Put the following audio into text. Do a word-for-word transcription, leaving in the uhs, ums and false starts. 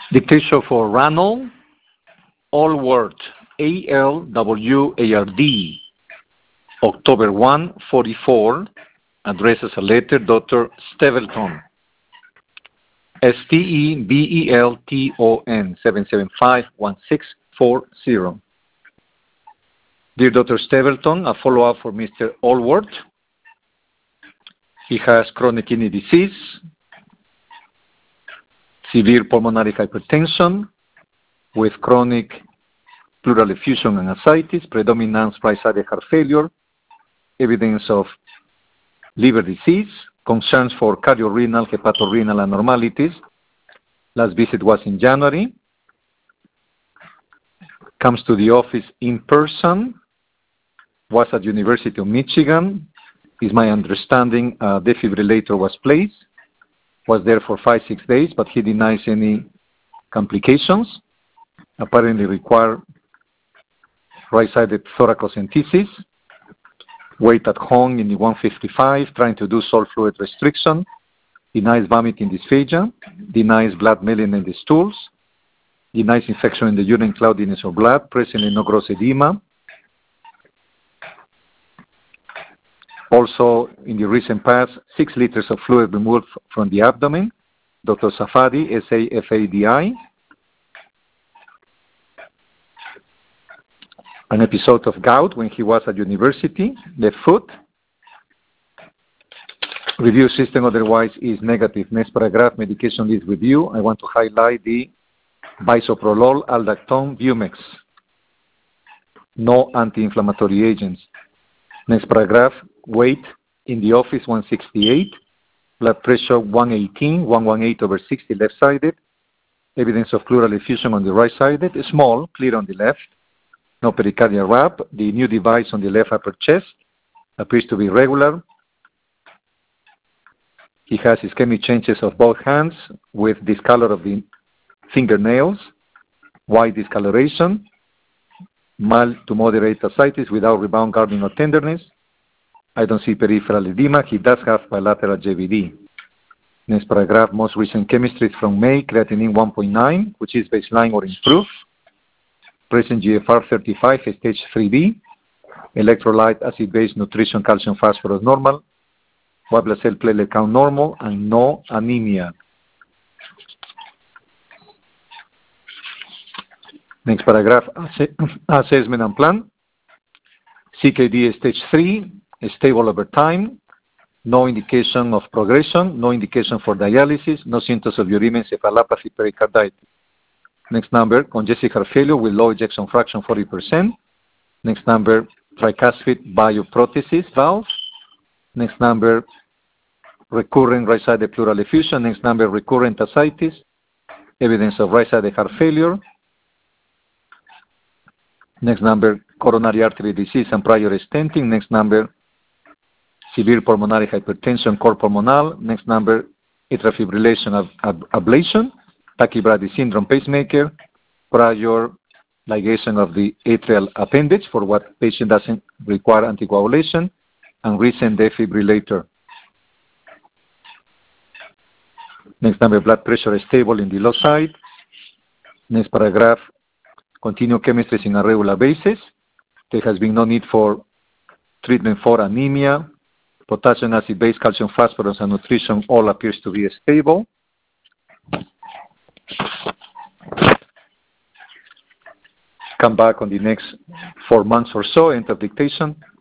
Dictation for Ranald Alward, A L W A R D, October first, forty-four, addresses a letter, Doctor Stapleton, S T E B E L T O N, seven seven five, one six four zero. Dear Doctor Stapleton, a follow-up for Mister Alward. He has chronic kidney disease, severe pulmonary hypertension with chronic pleural effusion and ascites, predominant right-sided heart failure, evidence of liver disease, concerns for cardiorenal, hepatorenal abnormalities. Last visit was in January. Comes to the office in person. Was at University of Michigan. Is my understanding a defibrillator was placed. Was there for five, six days, but he denies any complications. Apparently require right-sided thoracentesis. Weight at home in the one fifty-five, trying to do salt fluid restriction. Denies vomiting dysphagia. Denies blood milling in the stools. Denies infection in the urine, cloudiness of blood. Presently no gross edema. Also, in the recent past, six liters of fluid removed from the abdomen. Doctor Safadi, S A F A D I. An episode of gout when he was at university, left foot. Review system otherwise is negative. Next paragraph, medication list review. I want to highlight the bisoprolol, aldactone, Bumex. No anti-inflammatory agents. Next paragraph, weight in the office one sixty-eight, blood pressure one eighteen, one eighteen over sixty left-sided, evidence of pleural effusion on the right-sided, small, clear on the left, no pericardial wrap. The new device on the left upper chest appears to be regular. He has ischemic changes of both hands with discolor of the fingernails, white discoloration, mild to moderate ascites without rebound, guarding, or tenderness. I don't see peripheral edema. He does have bilateral J V D. Next paragraph, most recent chemistry from May, creatinine one point nine, which is baseline or improved. Present G F R thirty-five, stage three B. Electrolyte, acid-base, nutrition, calcium, phosphorus normal. White blood cell platelet count normal, and no anemia. Next paragraph, assessment and plan. C K D stage three, stable over time. No indication of progression, no indication for dialysis, no symptoms of uremic encephalopathy, pericarditis. Next number, congestive heart failure with low ejection fraction, forty percent. Next number, tricuspid bioprothesis valve. Next number, recurrent right-sided pleural effusion. Next number, recurrent ascites, evidence of right-sided heart failure. Next number, coronary artery disease and prior stenting. Next number, severe pulmonary hypertension, cor pulmonale. Next number, atrial fibrillation ab ab ablation, tachybrady syndrome pacemaker, prior ligation of the atrial appendage for what patient doesn't require anticoagulation, and recent defibrillator. Next number, blood pressure is stable in the low side. Next paragraph, continue chemistries in a regular basis. There has been no need for treatment for anemia. Potassium, acid base, calcium, phosphorus, and nutrition all appears to be stable. Come back on the next four months or so, end of dictation.